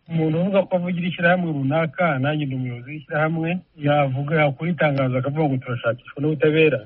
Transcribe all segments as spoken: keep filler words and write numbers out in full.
umuntu uvuga ko avugira ishyirahamwe runaka nanjye ndi umuyobozi w'ishyirahamwe yavuga yakora itangazo akavuga ngo turashakishwa n'ubutabera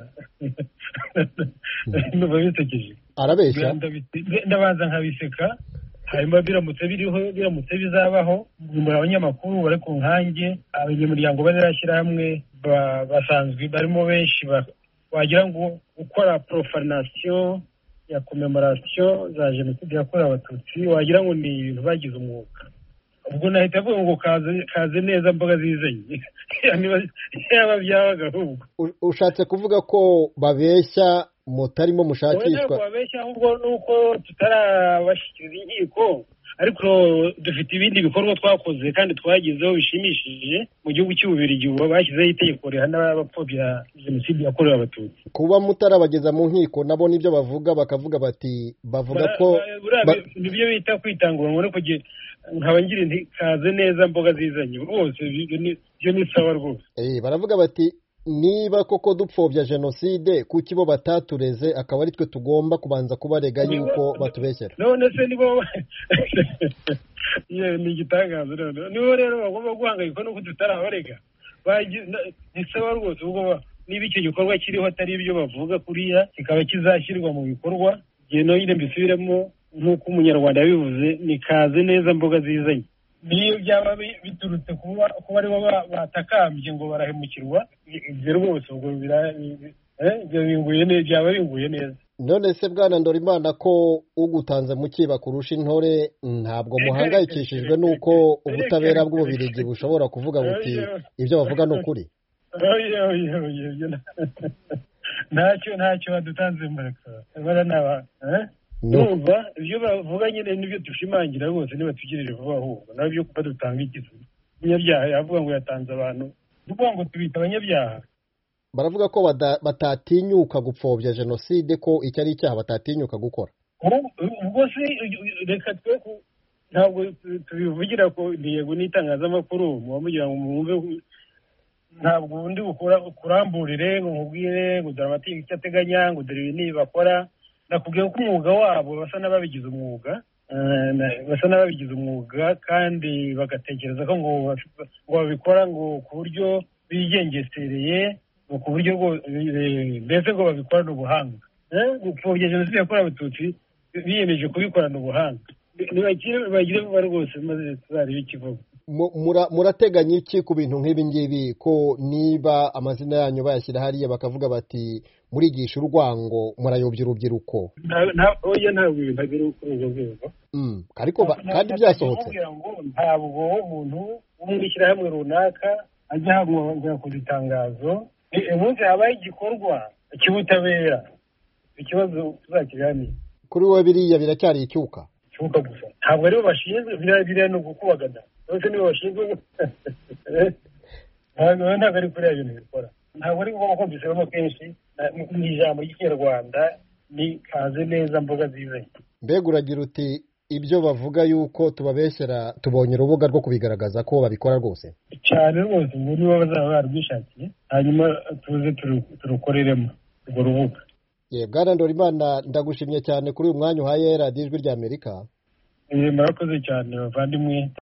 numva bisekeje arabeshya ndabanza nkabiseka hanyuma biramutse biriho biramutse bizabaho mu abanyamakuru bari ku nkange abanyamuryango bazashyira hamwe basanzwe barimo benshi wagira ngo gukora profanation ya commemoration za jenoside yakorewe abatutsi wagira ngo ni ibintu bagize umwuga ubwo nahita avuga ngo kaze kaze neza mboga zizanye yaba byabaga ahubwo ushatse kuvuga ko babeshya mutarimo mushakishwa babeshya ahubwo nuko tutarabashikiriza inkiko ariko dufite ibindi bikorwa twakoze kandi twagezeho bishimishije mu gihugu cy'Ububiligi ubu bashyizeho itegeko rihana abapfobya jenoside yakorewe abatutsi kuba mutarabageza mu nkiko nabo nibyo bavuga bakavuga bati bavuga ko nibyo bita kwitangura ngo kugira nkaba ngira inti kaze neza mboga zizanye bose byo ni sawa rwose eh baravuga bati niba koko dupfobya jenoside kuki bo batatureze akaba ari twe tugomba kubanza kubarega yuko batubeshyera none se nibo ye ni igitangazo none nibo rero bagomba guhangayika nuko tutarabarega ni sawa rwose ubwo niba icyo gikorwa kiriho atari ibyo bavuga kuriya kikaba kizashyirwa mu bikorwa gihe no nyine mbisubiremo nk'uko umunyarwanda yabivuze ni kaze neza mboga zizanye niyo byaba biturutse kuba kuba aribo batakambye ngo barahemukirwa ibyo rwose ubwo binguye neza byaba binguye neza none se bwana Ndorimana ko ugutanze mu kiba kurusha intore ntabwo muhangayikishijwe nuko ubutabera bw'Ububiligi bushobora kuvuga buti ibyo bavuga ni ukuri ntacyo ntacyo badutanze mureka bara naba numva ibyo bavuga nyine nibyo dushimangira rwose niba tugirire vuba ahubwo nabyo kuba dutanga ikizu umunyabyaha yavuga ngo yatanze abantu kuvuga ngo tubita abanyabyaha baravuga ko batatinyuka gupfobya jenoside ko icyo ari icyaha batatinyuka gukora ubwo se reka twe ntabwo tubivugira ko yego n'itangazamakuru muba mugira ngo mwumve ntabwo undi kuramburire ngo nkubwire ngo dore amategeko icyo ateganya ngo dore ibi nibi bakora nakubwiye ko umwuga wabo basa n'ababigize umwuga basa n'ababigize umwuga kandi bagatekereza ko ngo babikora ngo ku buryo bigengesereye ku buryo mbese ngo babikorana ubuhanga gupfobya jenoside yakorewe abatutsi biyemeje kubikorana ubuhanga bagire vuba rwose maze tuzarebe ikivugo murateganya iki ku bintu nk'ibi ngibi ko niba amazina yanyu bayashyira hariya bakavuga bati murigisha urwango murayobya urubyiruko oya ntabwo ibintu agira urwo rwego ariko kandi byasohotse ntabwo umuntu wo mu ishyirahamwe runaka ajya ahabwa ku itangazo umunsi habaye igikorwa cy'ubutabera ikibazo tuzakiganira kuri wowe biriya biracyari icyuka icyuka gusa ntabwo aribo bashinzwe biriya no gukubagana bose nibo bashinzwe ntabwo ari kuriya bintu bikora ntabwo ari ngombwa ko mbisubiramo kenshi mu ijambo ry'ikinyarwanda ni kaze neza mboga zizanye mbega uragira uti ibyo bavuga yuko tubabeshyera tubonye urubuga rwo kubigaragaza ko babikora rwose cyane rwose ubu nibo bazaba barwishakiye hanyuma tuze turukoreremo urwo rubuga bwana Ndorimana ndagushimye cyane kuri uyu mwanya uhaye radiyo ijwi ry'Amerika murakoze cyane bavandimwe